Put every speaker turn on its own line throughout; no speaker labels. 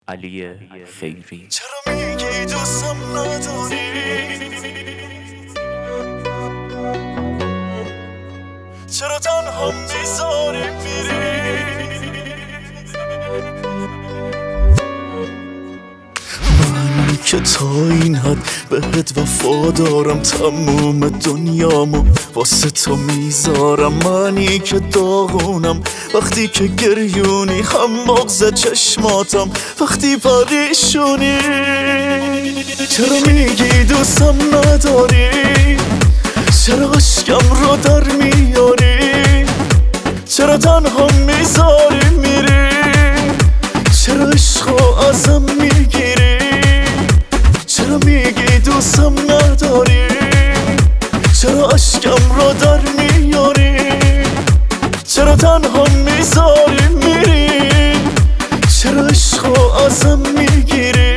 علی خیری.
چرا میگی دوستم نداری؟ چرا تنها میذاری میری؟ من که تا این حد بهت وفا دارم، تموم دنیامو واسه تو میذارم. منی که داغونم وقتی که گریونی، هم مغز چشماتم وقتی پریشونی. چرا میگی دوستم نداری؟ چرا عشقم رو در میاری؟ چرا تنها میذاری میری؟ چرا عشقو ازم میگیری؟ چرا میگی دوستم نداری؟ چرا عشقم رو در میاری؟ چرا تنها میذاری میری؟ چرا عشقو ازم میگیری؟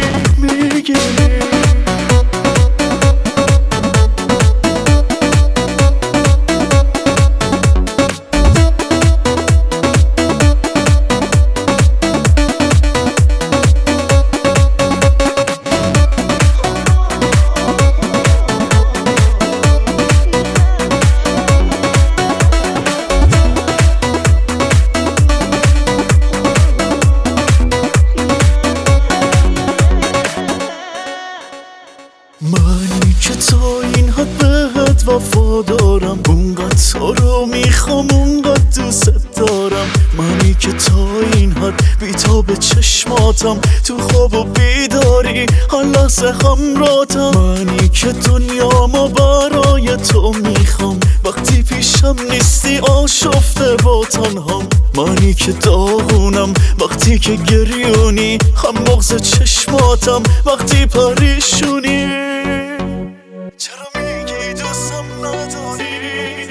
منی که تا این حد بهت وفا دارم، اونقدر تو رو میخوام، اونقدر دوست دارم. منی که تا این حد بیتاب چشماتم، تو خواب و بیداری هر لحظه همراهتم. منی که دنیامو برای تو میخوام، وقتی پیشم نیستی آشفته با تنهام. منی که داغونم وقتی که گریونی، هم مغز چشماتم وقتی پریشونی. چرا میگی دوستم نداری؟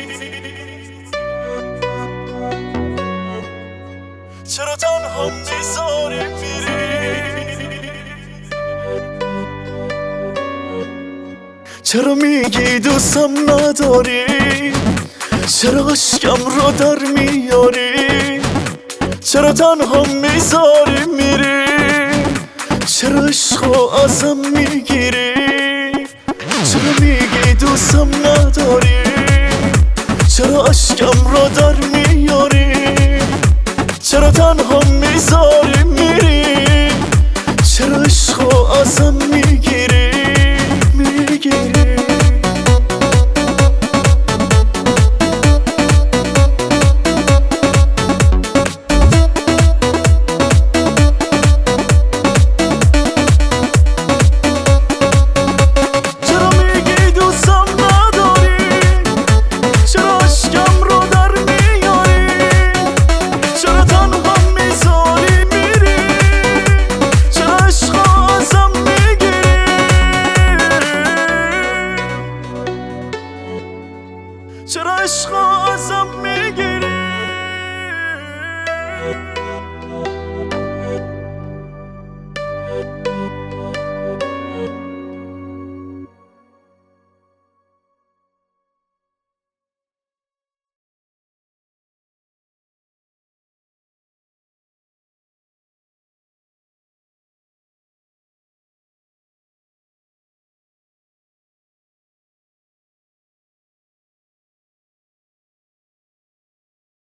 چرا تنها میذاری میری؟ چرا میگی دوستم نداری؟ چرا عشقم رو در میاری؟ چرا تنها میذاری میری؟ چرا عشقو ازم میگیری؟ چرا میگی دوستم نداری؟ چرا عشقم رو در میاری؟ چرا تنها